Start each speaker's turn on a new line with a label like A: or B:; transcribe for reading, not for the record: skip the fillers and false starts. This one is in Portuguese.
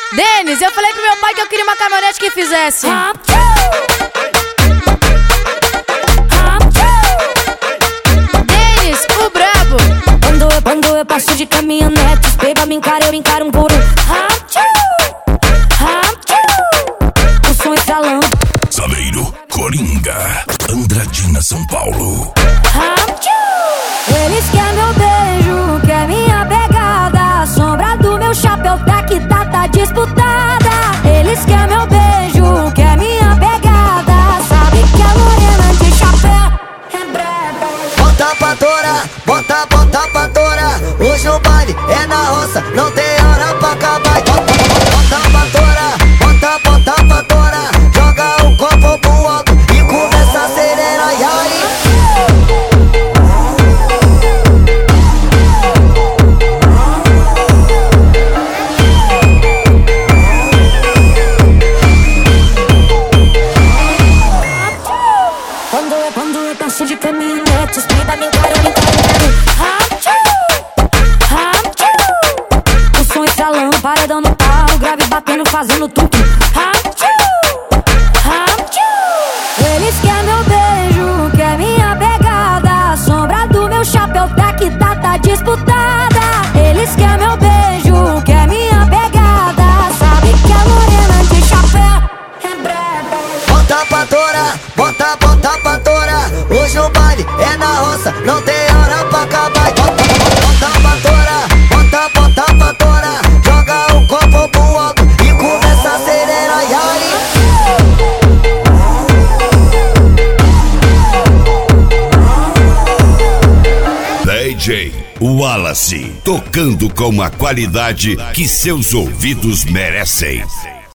A: Denis, eu falei pro meu pai que eu queria uma caminhonete que fizesse Denis, o brabo.
B: Quando eu passo de caminhonete, os peba me encaram, eu encaro um por um. O som estralando.
C: Saveiro, Coringa, Andradina, São Paulo.
B: Eles querem meu beijo, quer minha pegada. A sombra do meu chapéu tá disputada. Eles querem meu beijo, quer minha pegada. Sabe que a morena de chapéu é braba.
D: Bota pra torar, bota pra torar. Hoje o baile é na roça, não tem hora pra acabar. Bota pra torar, bota pra torar. Joga o copo pro alto e começa a acelerar. E aí?
B: Quando eu passo de caminhonete, os peba me encaram. O som estralando, paredão no pau, grave batendo, fazendo tudo. Eles querem meu beijo, quer minha pegada. A sombra do meu chapéu tá disputada. Eles querem meu beijo, quer minha pegada. Sabe que a morena de chapéu é braba.
D: Bota pra torar, bota pra torar. Hoje o baile é na roça, não tem hora pra acabar. Bota pra torar, bota pra torar. Joga o copo pro alto e começa a acelerar. E aí?
C: DJ Wallace, tocando com a qualidade que seus ouvidos merecem.